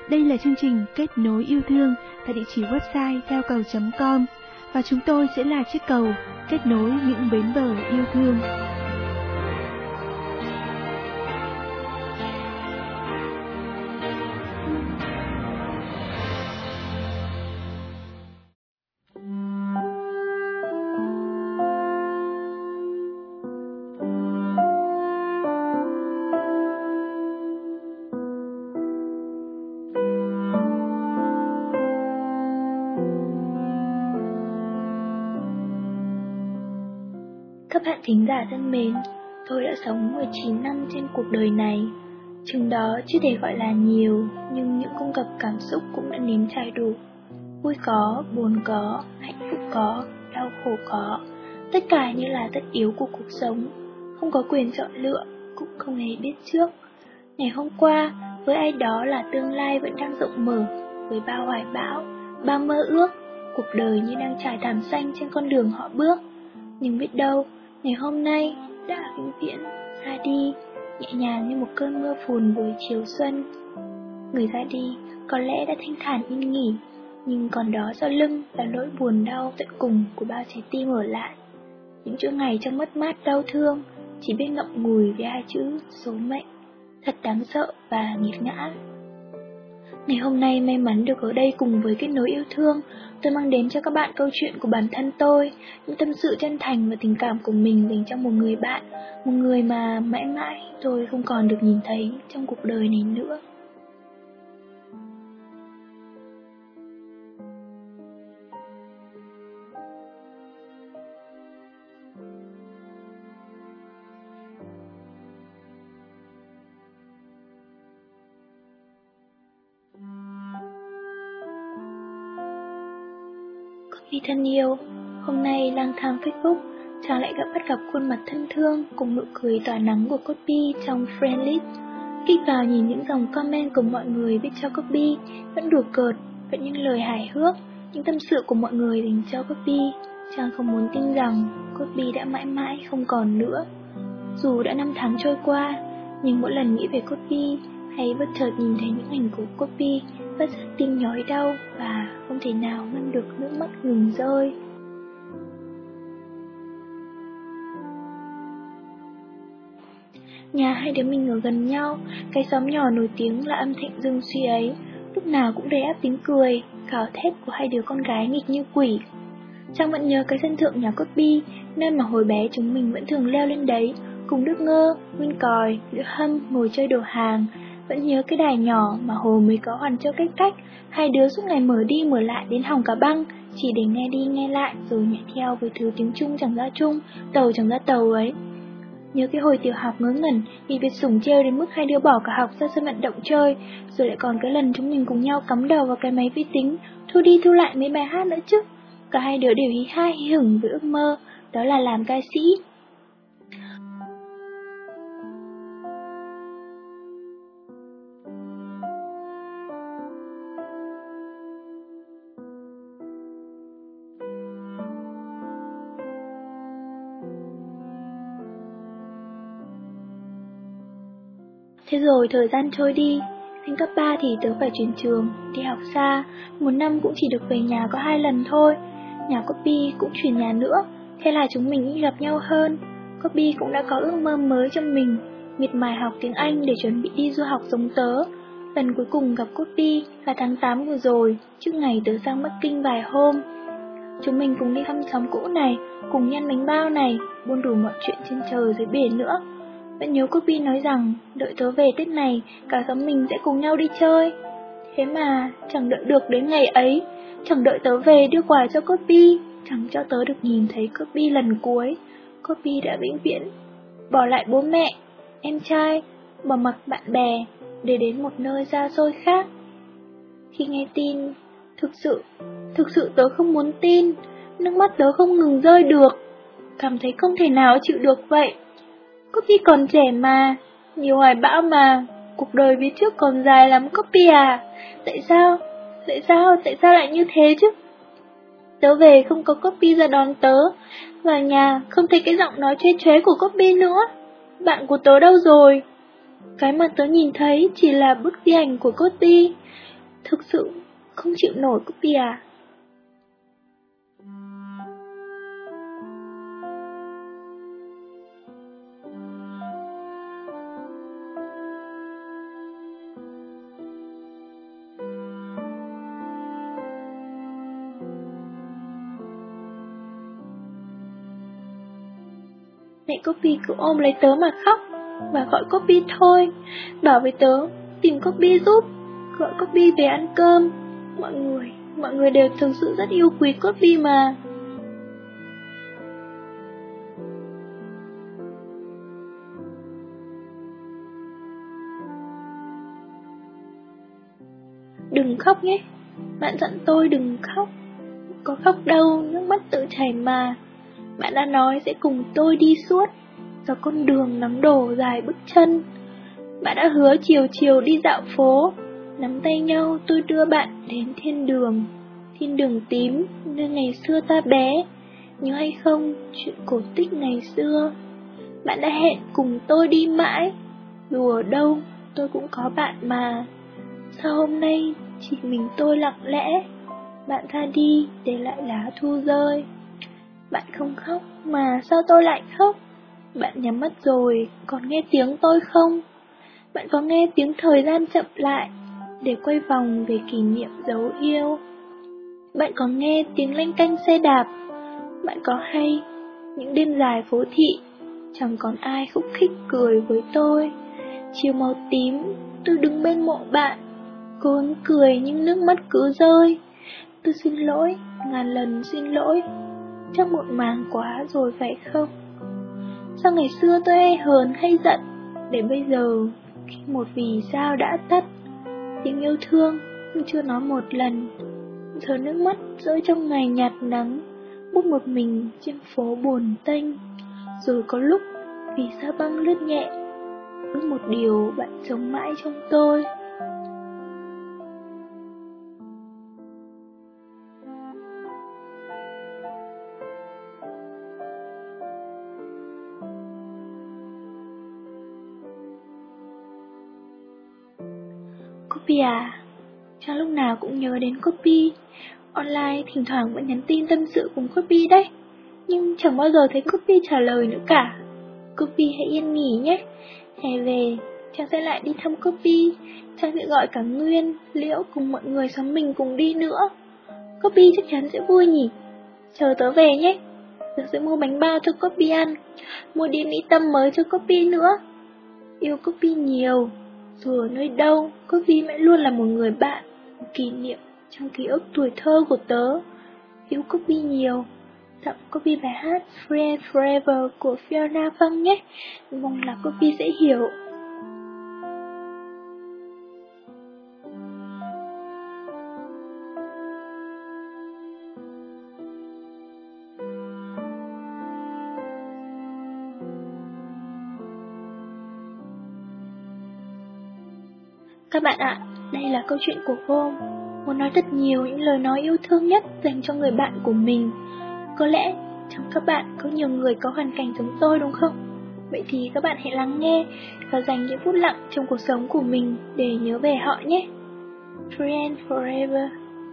Đây là chương trình Kết nối yêu thương tại địa chỉ website theo cầu.com và chúng tôi sẽ là chiếc cầu kết nối những bến bờ yêu thương. Các bạn thính giả thân mến, tôi đã sống 19 năm trên cuộc đời này. Chừng đó chưa thể gọi là nhiều, nhưng những cung bậc cảm xúc cũng đã nếm trải đủ. Vui có, buồn có, hạnh phúc có, đau khổ có. Tất cả như là tất yếu của cuộc sống, không có quyền chọn lựa, cũng không hề biết trước. Ngày hôm qua, với ai đó là tương lai vẫn đang rộng mở, với bao hoài bão, bao mơ ước, cuộc đời như đang trải thảm xanh trên con đường họ bước. Nhưng biết đâu, ngày hôm nay đã vĩnh viễn ra đi, nhẹ nhàng như một cơn mưa phùn buổi chiều xuân. Người ra đi có lẽ đã thanh thản yên nghỉ, nhưng còn đó sau lưng là nỗi buồn đau tận cùng của bao trái tim ở lại. Những chuỗi ngày trong mất mát đau thương, chỉ biết ngậm ngùi với hai chữ số mệnh, thật đáng sợ và nghiệt ngã. Ngày hôm nay may mắn được ở đây cùng với Kết nối yêu thương, tôi mang đến cho các bạn câu chuyện của bản thân tôi, những tâm sự chân thành và tình cảm của mình dành cho một người bạn, một người mà mãi mãi tôi không còn được nhìn thấy trong cuộc đời này nữa. Vì thân yêu, hôm nay lang thang Facebook, chàng lại bắt gặp khuôn mặt thân thương cùng nụ cười tỏa nắng của Copy trong friend list. Kích vào nhìn những dòng comment của mọi người viết cho Copy, vẫn đùa cợt, vẫn những lời hài hước, những tâm sự của mọi người dành cho Copy. Chàng không muốn tin rằng Copy đã mãi mãi không còn nữa. Dù đã 5 tháng trôi qua, nhưng mỗi lần nghĩ về Copy hay bất chợt nhìn thấy những ảnh của Copy, bất giác tim nhói đau và không thể nào ngăn được nước mắt ngừng rơi. Nhà hai đứa mình ở gần nhau, cái xóm nhỏ nổi tiếng là âm thanh dương suy ấy, lúc nào cũng đầy áp tiếng cười, gào thét của hai đứa con gái nghịch như quỷ. Trang vẫn nhớ cái sân thượng nhà Copy, nơi mà hồi bé chúng mình vẫn thường leo lên đấy, cùng Đức Ngơ, Nguyên Còi, Lữ Hâm ngồi chơi đồ hàng. Vẫn nhớ cái đài nhỏ mà hồi mới có Hoàn Châu Cách, hai đứa suốt ngày mở đi mở lại đến hỏng cả băng, chỉ để nghe đi nghe lại rồi nhảy theo với thứ tiếng Trung chẳng ra Trung, tàu chẳng ra tàu ấy. Nhớ cái hồi tiểu học ngớ ngẩn vì bị sủng trêu đến mức hai đứa bỏ cả học ra sân vận động chơi, rồi lại còn cái lần chúng mình cùng nhau cắm đầu vào cái máy vi tính, thu đi thu lại mấy bài hát nữa chứ. Cả hai đứa đều hí ha hí hửng với ước mơ, đó là làm ca sĩ. Thế rồi thời gian trôi đi, lên cấp 3 thì tớ phải chuyển trường, đi học xa, một năm cũng chỉ được về nhà có 2 lần thôi. Nhà Copy cũng chuyển nhà nữa, thế là chúng mình ít gặp nhau hơn. Copy cũng đã có ước mơ mới cho mình, miệt mài học tiếng Anh để chuẩn bị đi du học giống tớ. Lần cuối cùng gặp Copy là tháng 8 vừa rồi, trước ngày tớ sang Bắc Kinh vài hôm. Chúng mình cùng đi thăm xóm cũ này, cùng nhăn bánh bao này, buôn đủ mọi chuyện trên trời dưới biển nữa. Vẫn nhớ Copy nói rằng đợi tớ về Tết này, cả xóm mình sẽ cùng nhau đi chơi. Thế mà chẳng đợi được đến ngày ấy, chẳng đợi tớ về đưa quà cho Copy, chẳng cho tớ được nhìn thấy Copy lần cuối. Copy đã vĩnh viễn bỏ lại bố mẹ, em trai, bỏ mặc bạn bè để đến một nơi xa xôi khác. Khi nghe tin, thực sự tớ không muốn tin, nước mắt tớ không ngừng rơi được, cảm thấy không thể nào chịu được vậy. Copy còn trẻ mà, nhiều hoài bão mà, cuộc đời phía trước còn dài lắm Copy à. Tại sao lại như thế chứ? Tớ về không có Copy ra đón tớ, vào nhà không thấy cái giọng nói chê chế của Copy nữa. Bạn của tớ đâu rồi? Cái mà tớ nhìn thấy chỉ là bức ghi ảnh của Copy, thực sự không chịu nổi Copy à. Mẹ Copy cứ ôm lấy tớ mà khóc và gọi Copy thôi, bảo với tớ tìm Copy giúp, gọi Copy về ăn cơm. Mọi người đều thực sự rất yêu quý Copy mà. Đừng khóc nhé, bạn dặn tôi đừng khóc. Có khóc đâu, nước mắt tự chảy mà. Bạn đã nói sẽ cùng tôi đi suốt dọc con đường nắng đổ dài bước chân. Bạn đã hứa chiều chiều đi dạo phố, nắm tay nhau tôi đưa bạn đến thiên đường tím, nơi ngày xưa ta bé. Nhớ hay không chuyện cổ tích ngày xưa? Bạn đã hẹn cùng tôi đi mãi, dù ở đâu tôi cũng có bạn mà. Sao hôm nay chỉ mình tôi lặng lẽ, bạn ra đi để lại lá thu rơi. Bạn không khóc mà sao tôi lại khóc? Bạn nhắm mắt rồi, còn nghe tiếng tôi không? Bạn có nghe tiếng thời gian chậm lại để quay vòng về kỷ niệm dấu yêu? Bạn có nghe tiếng lanh canh xe đạp? Bạn có hay những đêm dài phố thị, chẳng còn ai khúc khích cười với tôi? Chiều màu tím, tôi đứng bên mộ bạn, cố gắng cười nhưng nước mắt cứ rơi. Tôi xin lỗi, ngàn lần xin lỗi, chắc muộn màng quá rồi phải không? Sao ngày xưa tôi hay hờn hay giận, để bây giờ khi một vì sao đã tắt, tiếng yêu thương tôi chưa nói một lần, giờ nước mắt rơi trong ngày nhạt nắng, bút một mình trên phố buồn tênh. Rồi có lúc vì sao băng lướt nhẹ, ước một điều bạn sống mãi trong tôi. Copy à, Trang lúc nào cũng nhớ đến Copy. Online thỉnh thoảng vẫn nhắn tin tâm sự cùng Copy đấy, nhưng chẳng bao giờ thấy Copy trả lời nữa cả. Copy hãy yên nghỉ nhé. Hè về, Trang sẽ lại đi thăm Copy. Trang sẽ gọi cả Nguyên, Liễu cùng mọi người xóm mình cùng đi nữa. Copy chắc chắn sẽ vui nhỉ. Chờ tớ về nhé. Tớ sẽ mua bánh bao cho Copy ăn, mua đi mỹ tâm mới cho Copy nữa. Yêu Copy nhiều. Dù ở nơi đâu, Copy mãi luôn là một người bạn, một kỷ niệm trong ký ức tuổi thơ của tớ. Yêu Copy nhiều. Tặng Copy bài hát Free and Forever của Fiona Fung nhé. Mong là Copy sẽ hiểu. Các bạn ạ, đây là câu chuyện của hôm. Muốn nói thật nhiều những lời nói yêu thương nhất dành cho người bạn của mình. Có lẽ trong các bạn có nhiều người có hoàn cảnh giống tôi đúng không? Vậy thì các bạn hãy lắng nghe và dành những phút lặng trong cuộc sống của mình để nhớ về họ nhé. Free and Forever.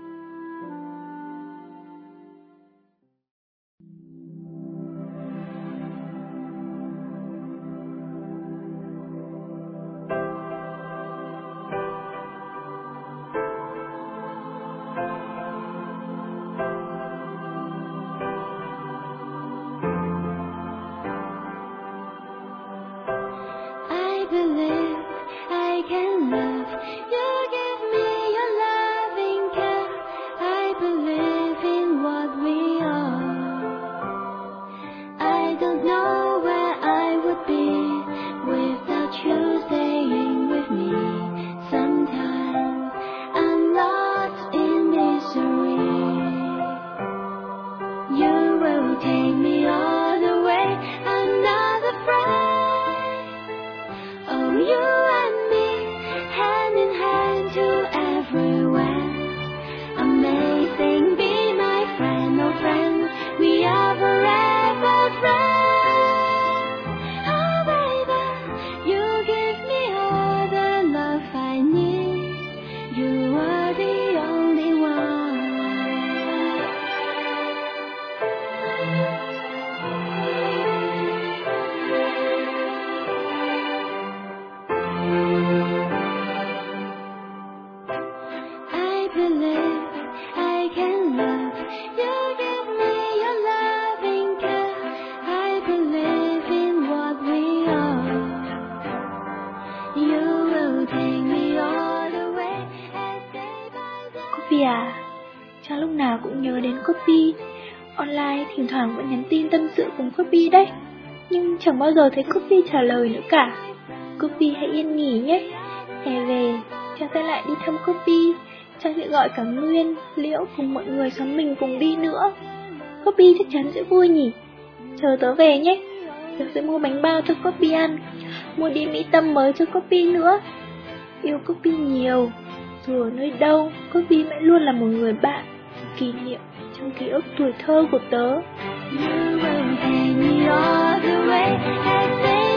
Believe I can love you, give me your loving care. I believe in what we are. I don't know where I would be without you staying with me. Sometimes I'm lost in misery. You will take me all the way. I'm not afraid. You and me, hand in hand to everywhere. Amazing, be my friend, oh friend. We are forever friends. Oh baby, you give me all the love I need. You are the Copy à? Trang lúc nào cũng nhớ đến Copy. Online thỉnh thoảng vẫn nhắn tin tâm sự cùng Copy đấy, nhưng chẳng bao giờ thấy Copy trả lời nữa cả. Copy hãy yên nghỉ nhé. Hè về, Trang sẽ lại đi thăm Copy. Trang sẽ gọi cả Nguyên, Liễu cùng mọi người xóm mình cùng đi nữa. Copy chắc chắn sẽ vui nhỉ. Chờ tớ về nhé. Tớ sẽ mua bánh bao cho Copy ăn, mua đi mỹ tâm mới cho Copy nữa. Yêu Copy nhiều. Dù ở nơi đâu, Copy mãi luôn là một người bạn kỷ niệm trong ký ức tuổi thơ của tớ. You will take me all the way.